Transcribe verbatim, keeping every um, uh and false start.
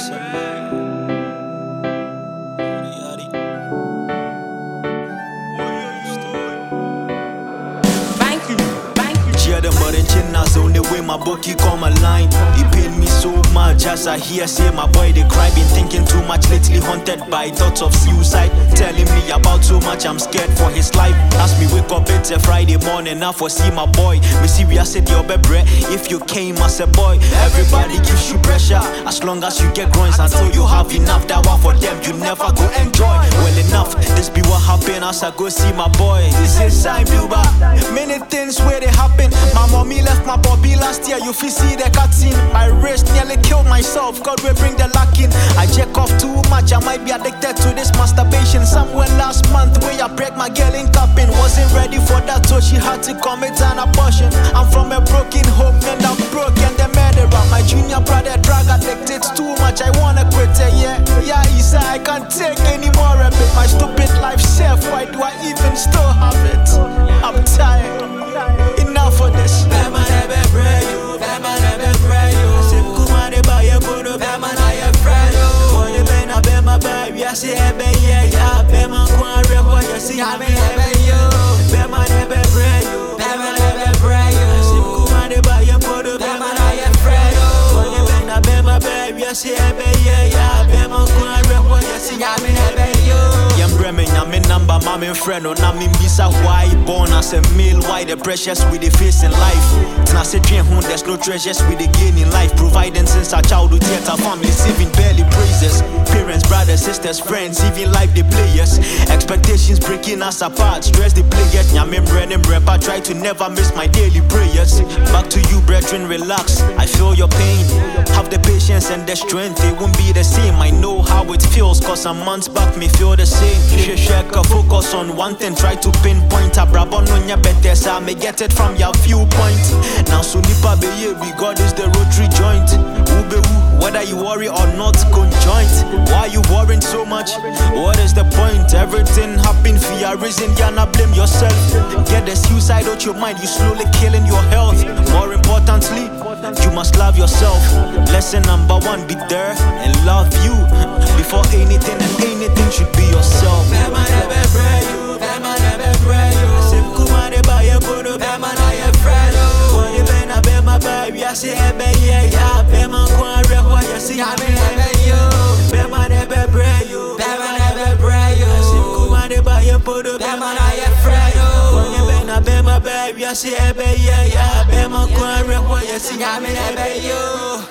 Thank you, thank you. Cheer them but in China, so the way my bookie come aligned. He paid me so much as I hear say my boy they cry. Been thinking too much lately, haunted by thoughts of suicide. Telling me about so much, I'm scared for his life. Ask me wake up, it's a Friday morning, I foresee my boy. Me see we are said your baby, if you came as a boy. Everybody gives you pressure, as long as you get groins. Until you have enough, that one for them, you never go enjoy. Well enough, this be what happened as I go see my boy. This is time, Duba. Many things where they happen. My mommy left my bobby last year, you feel see the cutscene. My wrist nearly killed myself, God will bring the luck in. I jack off too much, I might be addicted to this masturbation. Somewhere last month where I break my girl in cupping. Wasn't ready for that, so she had to commit an abortion. I'm from a broken home and I'm broken the murderer. My junior brother drug addicted too much, I wanna quit it, yeah. Yeah, he said I can't take any more of it. My stupid life self, why do I even still have it? I'm tired, enough of this. Bema nebe pray you, Bema nebe pray you. Sip kumane ba ye bodo, Bema na ye pray you. Money bena Bema baby, I see ebe ye ya. Bema kwa rewa, you see I me ebe you. Bema nebe pray you, Bema nebe pray you. Sip kumane ba ye bodo, Bema na ye pray you. Money bena Bema baby, I see ebe ye ya. Bema kwa rewa, you see I me ebe you. My number, my friend, on I'm in Bisa. Why born as a male? Why the pressures we they face in life? Now say home, there's no treasures we they gain in life. Providing since our childhood, yet our families even barely praises. Parents, brothers, sisters, friends, even life they play us. Expectations breaking us apart. Stress they play yet. Nyame bread and rep. I try to never miss my daily prayers. Back to you, brethren, relax. I feel your pain. Have the patience and the strength. It won't be the same. I know how it feels, cause some months back me feel the same. Focus on one thing, try to pinpoint a brabon on your better, so I may get it from your viewpoint. Now so nipa be here, we got is the rotary joint. Ube who, whether you worry or not, conjoint. Why you worrying so much? What is the point? Everything happen for your reason, you not blame yourself. Get the suicide out your mind, you slowly killing your health. More importantly, you must love yourself. Lesson number one, be there and love you. Before anything and anything should be yourself. Bema nebe pray you, Bema nebe pray you. Sip kumane ba ye bodo, Bema na ye pray you. Money bena Bema baby, I see ebe ye ya. Bema kwa rewa, you see I me ebe you. Bema nebe pray you, Bema nebe pray you. Sip kumane ba ye bodo, Bema na ye pray you. Money bena Bema baby, I see ebe ye ya. Bema kwa rewa, you see I me ebe you.